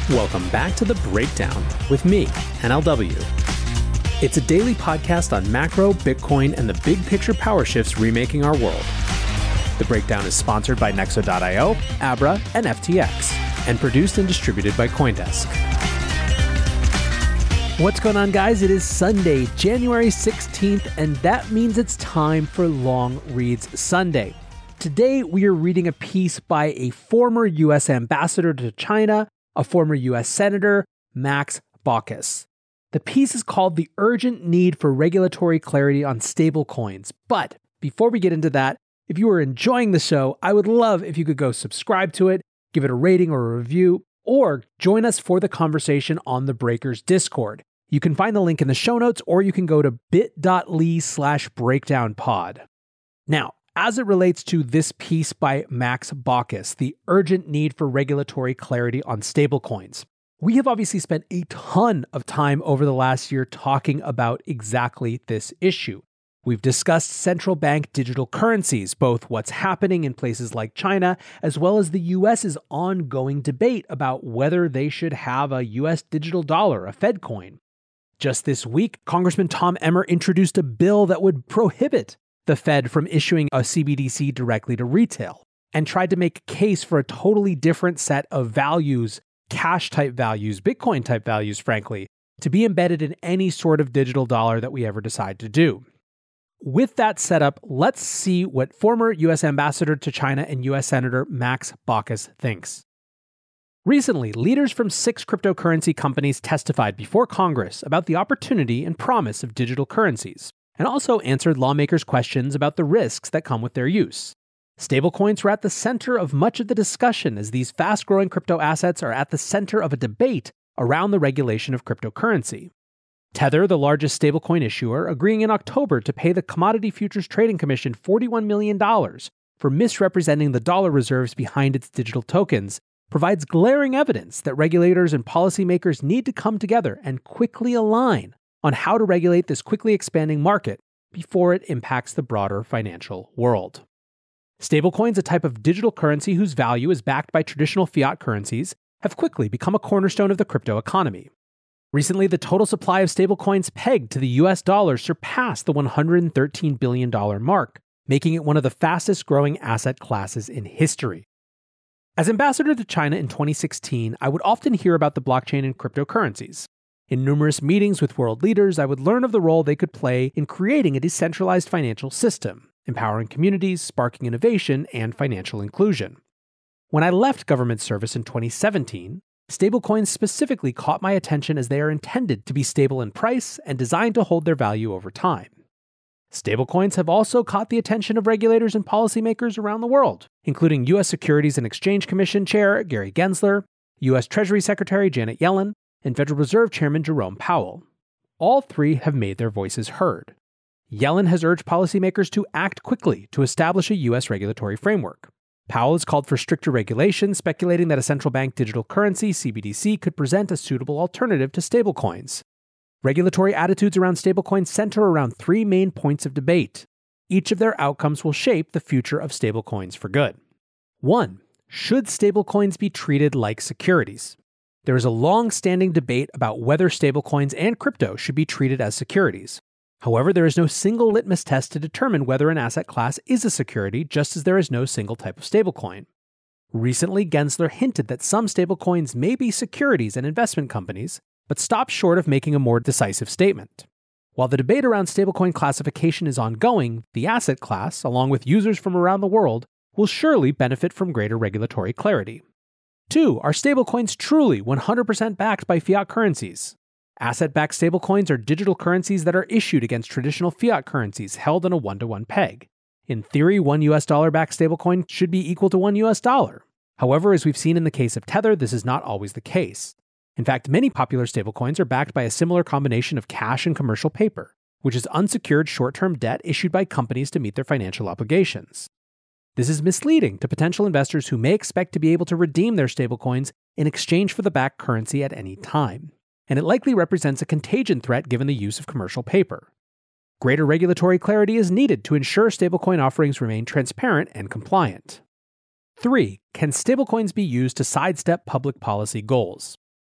Welcome back to The Breakdown with me, NLW. It's a daily podcast on macro, Bitcoin, and the big picture power shifts remaking our world. The Breakdown is sponsored by Nexo.io, Abra, and FTX, and produced and distributed by CoinDesk. What's going on, guys? It is Sunday, January 16th, and that means it's time for Long Reads Sunday. Today, we are reading a piece by a former U.S. ambassador to China, a former U.S. Senator, Max Baucus. The piece is called The Urgent Need for Regulatory Clarity on Stablecoins. But before we get into that, if you are enjoying the show, I would love if you could go subscribe to it, give it a rating or a review, or join us for the conversation on the Breakers Discord. You can find the link in the show notes, or you can go to bit.ly/breakdownpod. Now, as it relates to this piece by Max Baucus, The Urgent Need for Regulatory Clarity on Stablecoins, we have obviously spent a ton of time over the last year talking about exactly this issue. We've discussed central bank digital currencies, both what's happening in places like China, as well as the US's ongoing debate about whether they should have a US digital dollar, a Fed coin. Just this week, Congressman Tom Emmer introduced a bill that would prohibit the Fed from issuing a CBDC directly to retail, and tried to make a case for a totally different set of values, cash-type values, Bitcoin-type values, frankly, to be embedded in any sort of digital dollar that we ever decide to do. With that setup, let's see what former U.S. Ambassador to China and U.S. Senator Max Baucus thinks. Recently, leaders from 6 cryptocurrency companies testified before Congress about the opportunity and promise of digital currencies, and also answered lawmakers' questions about the risks that come with their use. Stablecoins were at the center of much of the discussion, as these fast-growing crypto assets are at the center of a debate around the regulation of cryptocurrency. Tether, the largest stablecoin issuer, agreeing in October to pay the Commodity Futures Trading Commission $41 million for misrepresenting the dollar reserves behind its digital tokens, provides glaring evidence that regulators and policymakers need to come together and quickly align on how to regulate this quickly expanding market before it impacts the broader financial world. Stablecoins, a type of digital currency whose value is backed by traditional fiat currencies, have quickly become a cornerstone of the crypto economy. Recently, the total supply of stablecoins pegged to the US dollar surpassed the $113 billion mark, making it one of the fastest growing asset classes in history. As ambassador to China in 2016, I would often hear about the blockchain and cryptocurrencies. In numerous meetings with world leaders, I would learn of the role they could play in creating a decentralized financial system, empowering communities, sparking innovation, and financial inclusion. When I left government service in 2017, stablecoins specifically caught my attention as they are intended to be stable in price and designed to hold their value over time. Stablecoins have also caught the attention of regulators and policymakers around the world, including U.S. Securities and Exchange Commission Chair Gary Gensler, U.S. Treasury Secretary Janet Yellen, and Federal Reserve Chairman Jerome Powell. All 3 have made their voices heard. Yellen has urged policymakers to act quickly to establish a U.S. regulatory framework. Powell has called for stricter regulation, speculating that a central bank digital currency, CBDC, could present a suitable alternative to stablecoins. Regulatory attitudes around stablecoins center around 3 main points of debate. Each of their outcomes will shape the future of stablecoins for good. 1. Should stablecoins be treated like securities? There is a long-standing debate about whether stablecoins and crypto should be treated as securities. However, there is no single litmus test to determine whether an asset class is a security, just as there is no single type of stablecoin. Recently, Gensler hinted that some stablecoins may be securities and investment companies, but stopped short of making a more decisive statement. While the debate around stablecoin classification is ongoing, the asset class, along with users from around the world, will surely benefit from greater regulatory clarity. 2. Are stablecoins truly 100% backed by fiat currencies? Asset-backed stablecoins are digital currencies that are issued against traditional fiat currencies held on a 1-to-1 peg. In theory, one US dollar-backed stablecoin should be equal to one US dollar. However, as we've seen in the case of Tether, this is not always the case. In fact, many popular stablecoins are backed by a similar combination of cash and commercial paper, which is unsecured short-term debt issued by companies to meet their financial obligations. This is misleading to potential investors who may expect to be able to redeem their stablecoins in exchange for the backed currency at any time, and it likely represents a contagion threat given the use of commercial paper. Greater regulatory clarity is needed to ensure stablecoin offerings remain transparent and compliant. 3. Can stablecoins be used to sidestep public policy goals?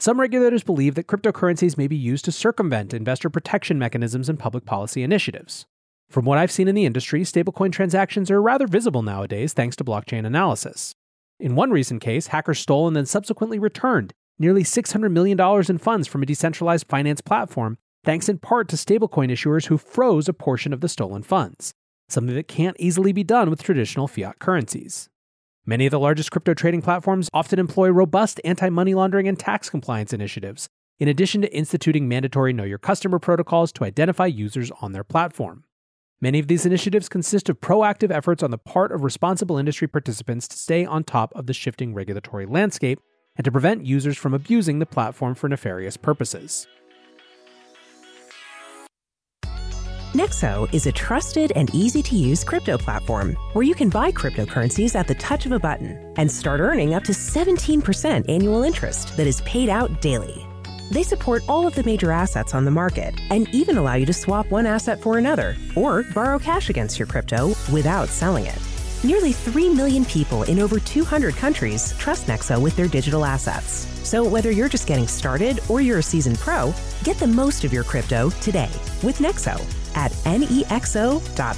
Some regulators believe that cryptocurrencies may be used to circumvent investor protection mechanisms and public policy initiatives. From what I've seen in the industry, stablecoin transactions are rather visible nowadays thanks to blockchain analysis. In one recent case, hackers stole and then subsequently returned nearly $600 million in funds from a decentralized finance platform, thanks in part to stablecoin issuers who froze a portion of the stolen funds, something that can't easily be done with traditional fiat currencies. Many of the largest crypto trading platforms often employ robust anti-money laundering and tax compliance initiatives, in addition to instituting mandatory Know Your Customer protocols to identify users on their platform. Many of these initiatives consist of proactive efforts on the part of responsible industry participants to stay on top of the shifting regulatory landscape and to prevent users from abusing the platform for nefarious purposes. Nexo is a trusted and easy-to-use crypto platform where you can buy cryptocurrencies at the touch of a button and start earning up to 17% annual interest that is paid out daily. They support all of the major assets on the market and even allow you to swap one asset for another or borrow cash against your crypto without selling it. Nearly 3 million people in over 200 countries trust Nexo with their digital assets. So whether you're just getting started or you're a seasoned pro, get the most of your crypto today with Nexo at nexo.io.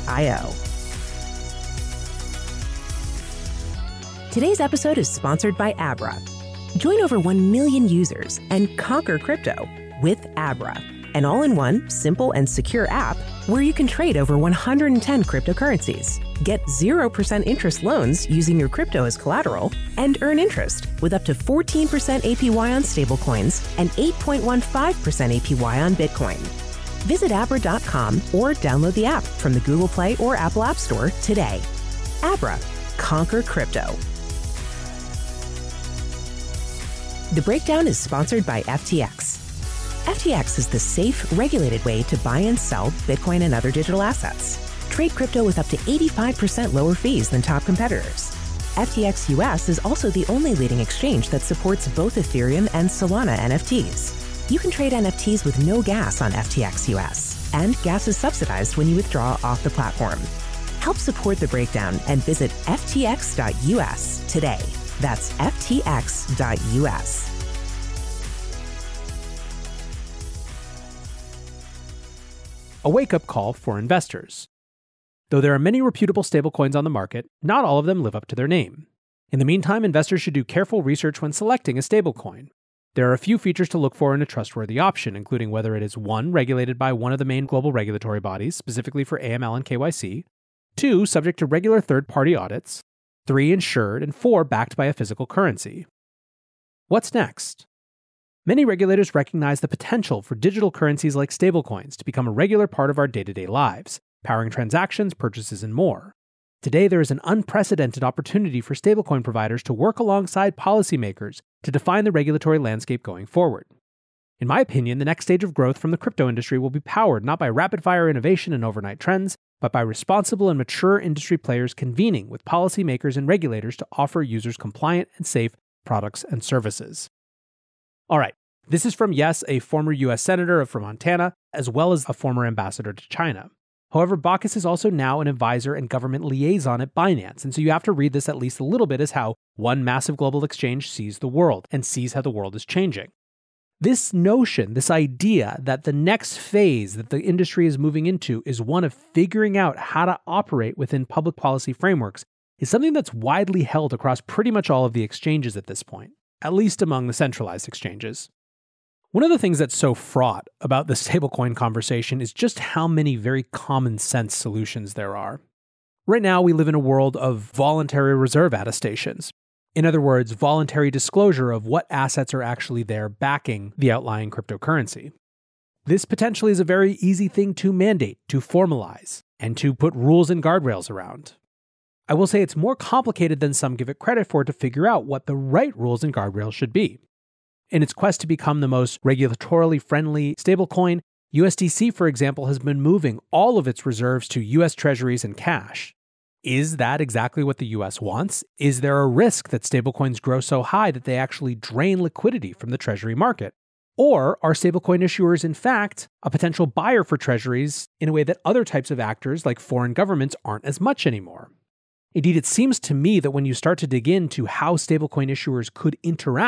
Today's episode is sponsored by Abra. Join over 1 million users and conquer crypto with Abra, an all-in-one, simple, and secure app where you can trade over 110 cryptocurrencies, get 0% interest loans using your crypto as collateral, and earn interest with up to 14% APY on stablecoins and 8.15% APY on Bitcoin. Visit Abra.com or download the app from the Google Play or Apple App Store today. Abra, conquer crypto. The Breakdown is sponsored by FTX. FTX is the safe, regulated way to buy and sell Bitcoin and other digital assets. Trade crypto with up to 85% lower fees than top competitors. FTX US is also the only leading exchange that supports both Ethereum and Solana NFTs. You can trade NFTs with no gas on FTX US, and gas is subsidized when you withdraw off the platform. Help support The Breakdown and visit ftx.us today. That's ftx.us. A wake-up call for investors. Though there are many reputable stablecoins on the market, not all of them live up to their name. In the meantime, investors should do careful research when selecting a stablecoin. There are a few features to look for in a trustworthy option, including whether it is 1, regulated by one of the main global regulatory bodies, specifically for AML and KYC, 2, subject to regular third-party audits, 3, insured, and 4, backed by a physical currency. What's next? Many regulators recognize the potential for digital currencies like stablecoins to become a regular part of our day-to-day lives, powering transactions, purchases, and more. Today, there is an unprecedented opportunity for stablecoin providers to work alongside policymakers to define the regulatory landscape going forward. In my opinion, the next stage of growth from the crypto industry will be powered not by rapid-fire innovation and overnight trends, but by responsible and mature industry players convening with policymakers and regulators to offer users compliant and safe products and services. All right, this is from, yes, a former US Senator from Montana, as well as a former ambassador to China. However, Baucus is also now an advisor and government liaison at Binance, and so you have to read this at least a little bit as how one massive global exchange sees the world and sees how the world is changing. This notion, this idea that the next phase that the industry is moving into is one of figuring out how to operate within public policy frameworks is something that's widely held across pretty much all of the exchanges at this point, at least among the centralized exchanges. One of the things that's so fraught about the stablecoin conversation is just how many very common sense solutions there are. Right now, we live in a world of voluntary reserve attestations. In other words, voluntary disclosure of what assets are actually there backing the outlying cryptocurrency. This potentially is a very easy thing to mandate, to formalize, and to put rules and guardrails around. I will say it's more complicated than some give it credit for to figure out what the right rules and guardrails should be. In its quest to become the most regulatorily friendly stablecoin, USDC, for example, has been moving all of its reserves to US treasuries and cash. Is that exactly what the US wants? Is there a risk that stablecoins grow so high that they actually drain liquidity from the treasury market? Or are stablecoin issuers, in fact, a potential buyer for treasuries in a way that other types of actors, like foreign governments, aren't as much anymore? Indeed, it seems to me that when you start to dig into how stablecoin issuers could interact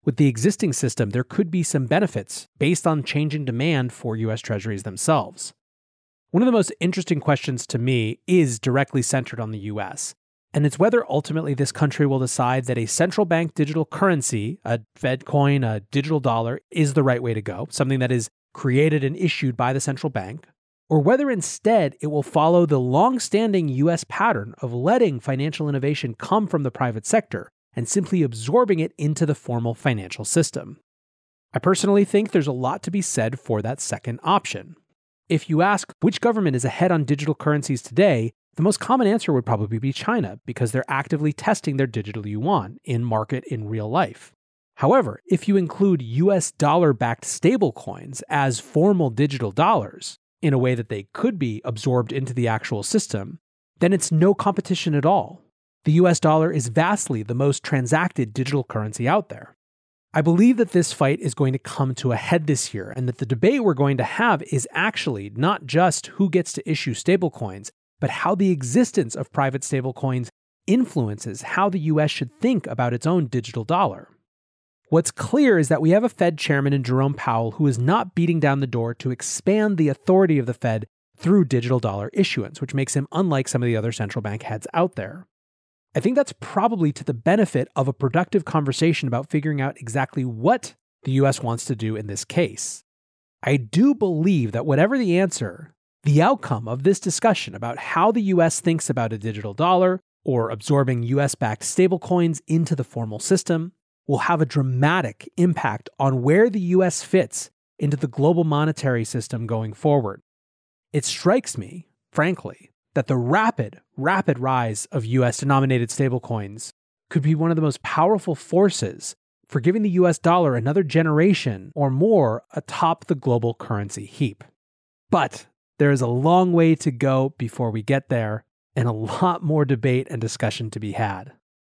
with the existing system, there could be some benefits based on changing demand for US Treasuries themselves. One of the most interesting questions to me is directly centered on the US, and it's whether ultimately this country will decide that a central bank digital currency, a Fed coin, a digital dollar, is the right way to go, something that is created and issued by the central bank, or whether instead it will follow the long-standing US pattern of letting financial innovation come from the private sector and simply absorbing it into the formal financial system. I personally think there's a lot to be said for that second option. If you ask which government is ahead on digital currencies today, the most common answer would probably be China, because they're actively testing their digital yuan in market in real life. However, if you include US dollar-backed stablecoins as formal digital dollars, in a way that they could be absorbed into the actual system, then it's no competition at all. The US dollar is vastly the most transacted digital currency out there. I believe that this fight is going to come to a head this year, and that the debate we're going to have is actually not just who gets to issue stablecoins, but how the existence of private stablecoins influences how the US should think about its own digital dollar. What's clear is that we have a Fed chairman in Jerome Powell who is not beating down the door to expand the authority of the Fed through digital dollar issuance, which makes him unlike some of the other central bank heads out there. I think that's probably to the benefit of a productive conversation about figuring out exactly what the US wants to do in this case. I do believe that whatever the answer, the outcome of this discussion about how the US thinks about a digital dollar or absorbing US-backed stablecoins into the formal system will have a dramatic impact on where the US fits into the global monetary system going forward. It strikes me, frankly, that the rapid rise of US-denominated stablecoins could be one of the most powerful forces for giving the US dollar another generation or more atop the global currency heap. But there is a long way to go before we get there, and a lot more debate and discussion to be had.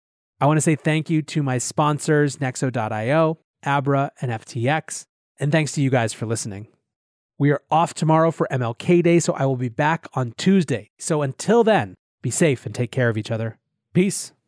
I want to say thank you to my sponsors, Nexo.io, Abra, and FTX, and thanks to you guys for listening. We are off tomorrow for MLK Day, so I will be back on Tuesday. So until then, be safe and take care of each other. Peace.